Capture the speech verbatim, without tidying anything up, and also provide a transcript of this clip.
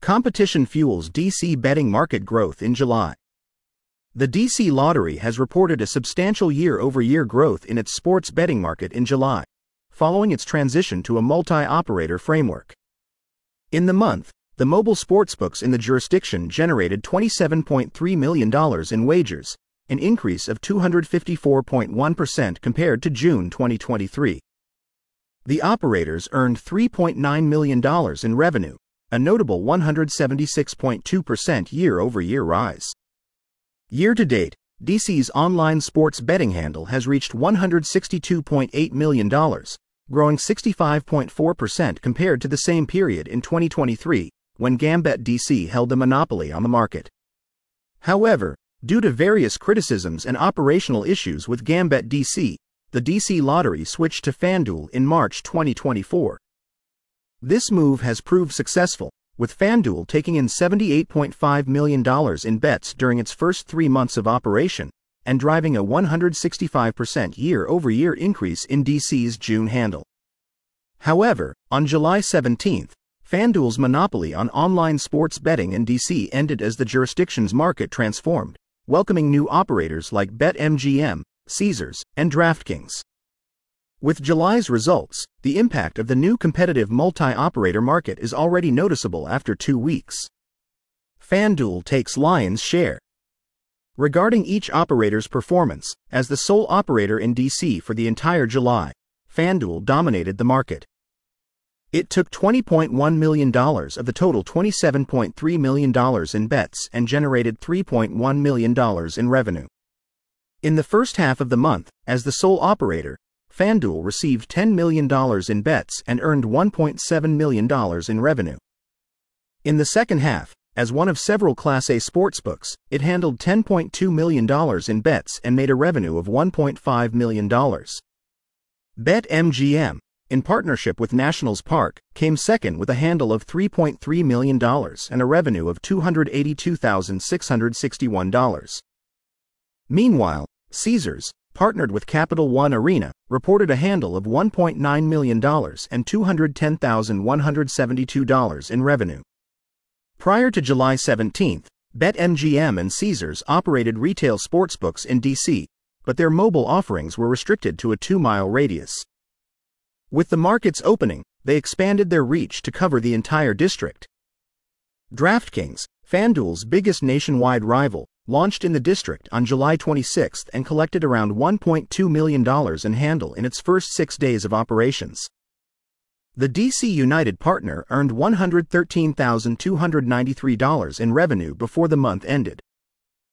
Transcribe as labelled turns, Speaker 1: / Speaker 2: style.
Speaker 1: Competition fuels D C betting market growth in July. The D C Lottery has reported a substantial year-over-year growth in its sports betting market in July, following its transition to a multi-operator framework. In the month, the mobile sportsbooks in the jurisdiction generated twenty-seven point three million dollars in wagers, an increase of two hundred fifty-four point one percent compared to June twenty twenty-three. The operators earned three point nine million dollars in revenue, a notable one hundred seventy-six point two percent year-over-year rise. Year-to-date, D C's online sports betting handle has reached one hundred sixty-two point eight million dollars, growing sixty-five point four percent compared to the same period in twenty twenty-three, when Gambit D C held the monopoly on the market. However, due to various criticisms and operational issues with Gambit D C, the D C Lottery switched to FanDuel in March twenty twenty-four. This move has proved successful, with FanDuel taking in seventy-eight point five million dollars in bets during its first three months of operation, and driving a one hundred sixty-five percent year-over-year increase in D C's June handle. However, on July seventeenth, FanDuel's monopoly on online sports betting in D C ended as the jurisdiction's market transformed, welcoming new operators like BetMGM, Caesars, and DraftKings. With July's results, the impact of the new competitive multi-operator market is already noticeable after two weeks. FanDuel takes lion's share. Regarding each operator's performance, as the sole operator in D C for the entire July, FanDuel dominated the market. It took twenty point one million dollars of the total twenty-seven point three million dollars in bets and generated three point one million dollars in revenue. In the first half of the month, as the sole operator, FanDuel received ten million dollars in bets and earned one point seven million dollars in revenue. In the second half, as one of several Class A sportsbooks, it handled ten point two million dollars in bets and made a revenue of one point five million dollars. BetMGM, in partnership with Nationals Park, came second with a handle of three point three million dollars and a revenue of two hundred eighty-two thousand six hundred sixty-one dollars. Meanwhile, Caesars, partnered with Capital One Arena, reported a handle of one point nine million dollars and two hundred ten thousand one hundred seventy-two dollars in revenue. Prior to July seventeenth, BetMGM and Caesars operated retail sportsbooks in D C, but their mobile offerings were restricted to a two-mile radius. With the markets opening, they expanded their reach to cover the entire district. DraftKings, FanDuel's biggest nationwide rival, launched in the district on July twenty-sixth and collected around one point two million dollars in handle in its first six days of operations. The D C United partner earned one hundred thirteen thousand two hundred ninety-three dollars in revenue before the month ended.